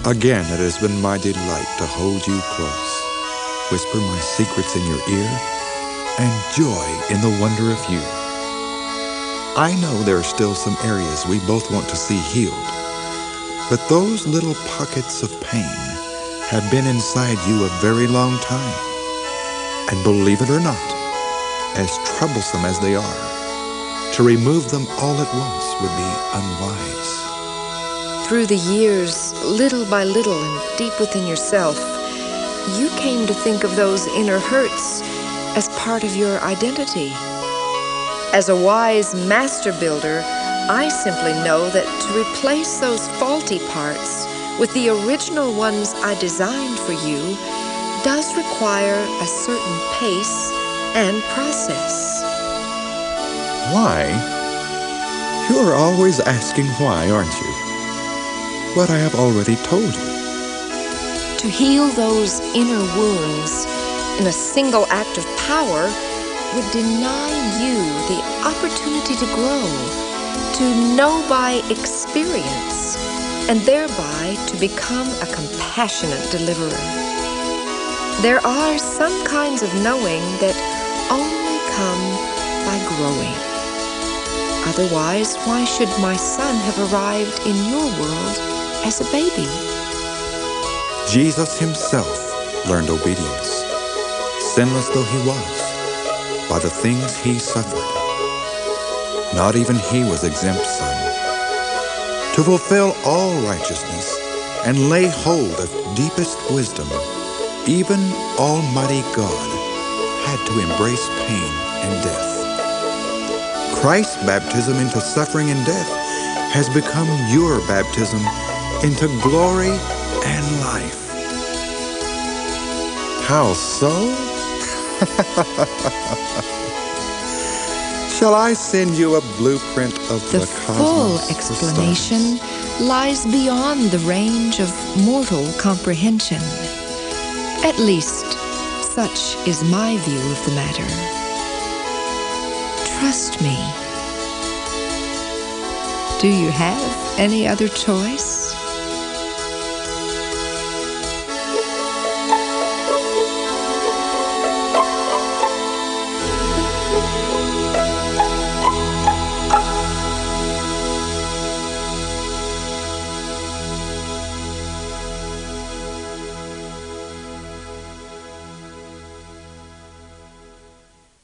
Again, it has been my delight to hold you close, whisper my secrets in your ear, and joy in the wonder of you. I know there are still some areas we both want to see healed, but those little pockets of pain have been inside you a very long time. And believe it or not, as troublesome as they are, to remove them all at once would be unwise. Through the years, little by little and deep within yourself, you came to think of those inner hurts as part of your identity. As a wise master builder, I simply know that to replace those faulty parts with the original ones I designed for you does require a certain pace and process. Why? You are always asking why, aren't you? But I have already told you. To heal those inner wounds in a single act of power would deny you the opportunity to grow, to know by experience, and thereby to become a compassionate deliverer. There are some kinds of knowing that only come by growing. Otherwise, why should my son have arrived in your world as a baby? Jesus himself learned obedience, sinless though he was, by the things he suffered. Not even he was exempt, son. To fulfill all righteousness and lay hold of deepest wisdom, even Almighty God had to embrace pain and death. Christ's baptism into suffering and death has become your baptism into glory and life. How so? Shall I send you a blueprint of the cosmos? The full explanation lies beyond the range of mortal comprehension. At least, such is my view of the matter. Trust me. Do you have any other choice?